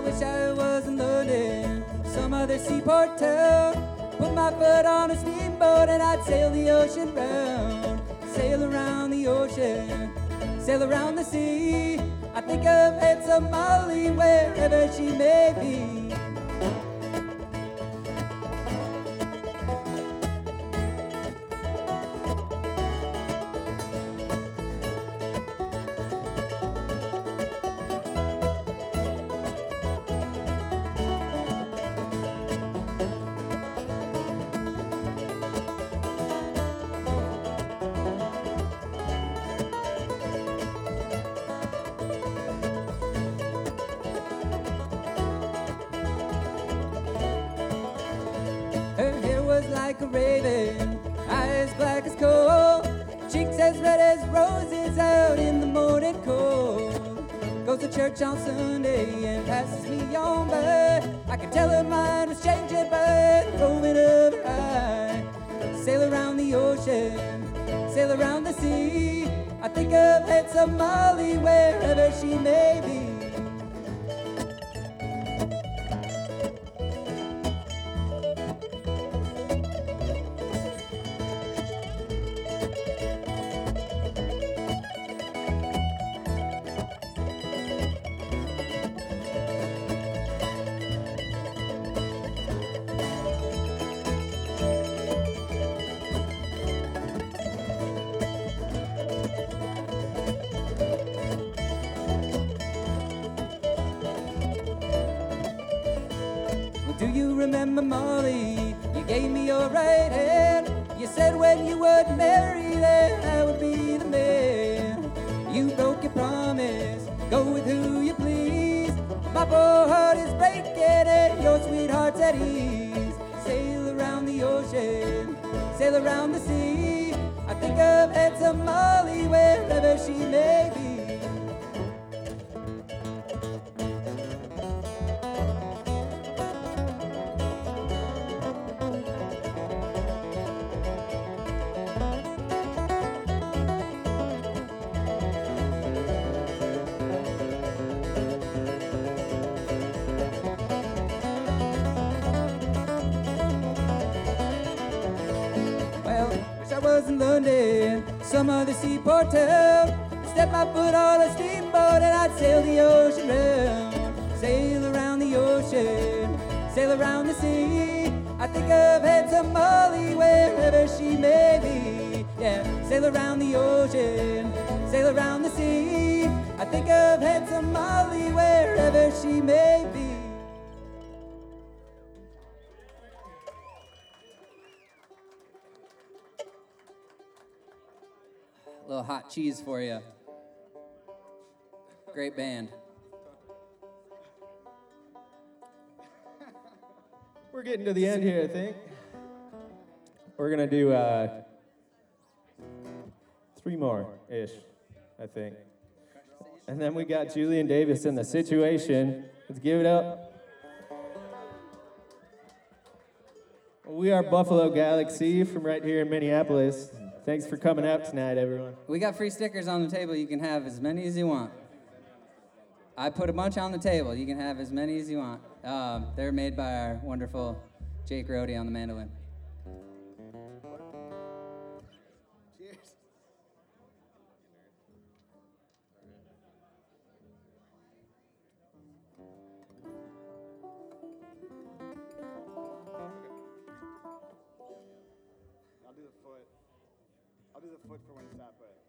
wish I was in London, some other seaport town. Put my foot on a steamboat and I'd sail the ocean round. Sail around the ocean, sail around the sea. I think of handsome Molly wherever she may be. Like a raven, eyes black as coal, cheeks as red as roses out in the morning cold. Goes to church on Sunday and passes me on by. I can tell her mind was changing by the roving of her eye. Sail around the ocean, sail around the sea. I think of handsome Molly wherever she may be. Do you remember, Molly? You gave me your right hand. You said when you would marry, that I would be the man. You broke your promise, go with who you please. My poor heart is breaking and your sweetheart's at ease. Sail around the ocean, sail around the sea. I think of handsome Molly wherever she may be. I was in London, some other seaport town. Step my foot on a steamboat and I'd sail the ocean round. Sail around the ocean, sail around the sea. I think of handsome Molly wherever she may be. Yeah, sail around the ocean, sail around the sea. I think of handsome Molly wherever she may be. A little hot cheese for you. Great band. We're getting to the end here, I think. We're going to do 3 more-ish, I think. And then we got Julian Davis in The Situation. Let's give it up. We are Buffalo Galaxy from right here in Minneapolis. Thanks for coming out tonight, everyone. We got free stickers on the table. You can have as many as you want. I put a bunch on the table. You can have as many as you want. They're made by our wonderful Jake Rohde on the mandolin. Cheers. I'll do the foot for when you stop it.